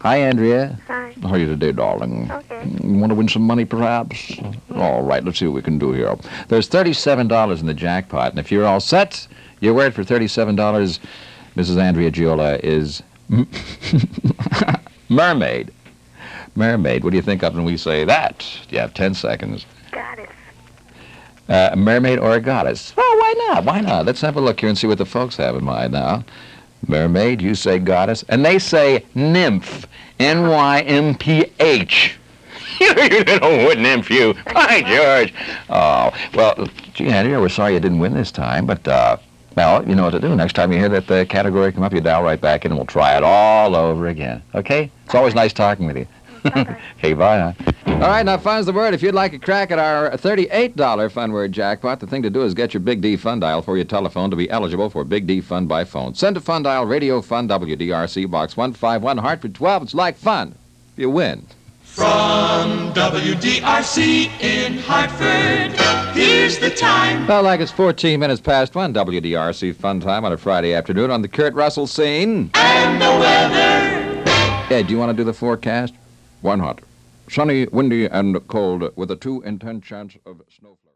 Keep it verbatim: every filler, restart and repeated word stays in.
Hi, Andrea. Hi. How are you today, darling? Okay. You want to win some money, perhaps? All right, let's see what we can do here. There's thirty-seven dollars in the jackpot, and if you're all set, your word for thirty-seven dollars, Missus Andrea Giola, is mermaid. Mermaid. What do you think of when we say that? You have ten seconds. Goddess. Uh, a mermaid or a goddess? Well, why not? Why not? Let's have a look here and see what the folks have in mind now. Mermaid, you say goddess, and they say nymph. N Y M P H. You know, what nymph you? By George. Oh, well, gee, Andrea, we're sorry you didn't win this time, but, uh, well, you know what to do. Next time you hear that uh, category come up, you dial right back in and we'll try it all over again. Okay? It's always nice talking with you. Okay, bye now. All right, now fun's the word. If you'd like a crack at our thirty-eight dollar Fun Word jackpot, the thing to do is get your Big D Fun Dial for your telephone to be eligible for Big D Fun by phone. Send to Fun Dial, Radio Fun, W D R C, Box one five one, Hartford twelve. It's like fun. You win. From W D R C in Hartford, here's the time. Well, like it's fourteen minutes past one, W D R C Fun Time on a Friday afternoon on the Kurt Russell scene. And the weather. Hey, do you want to do the forecast? One hot. Sunny, windy, and cold with a two in ten chance of snowflakes.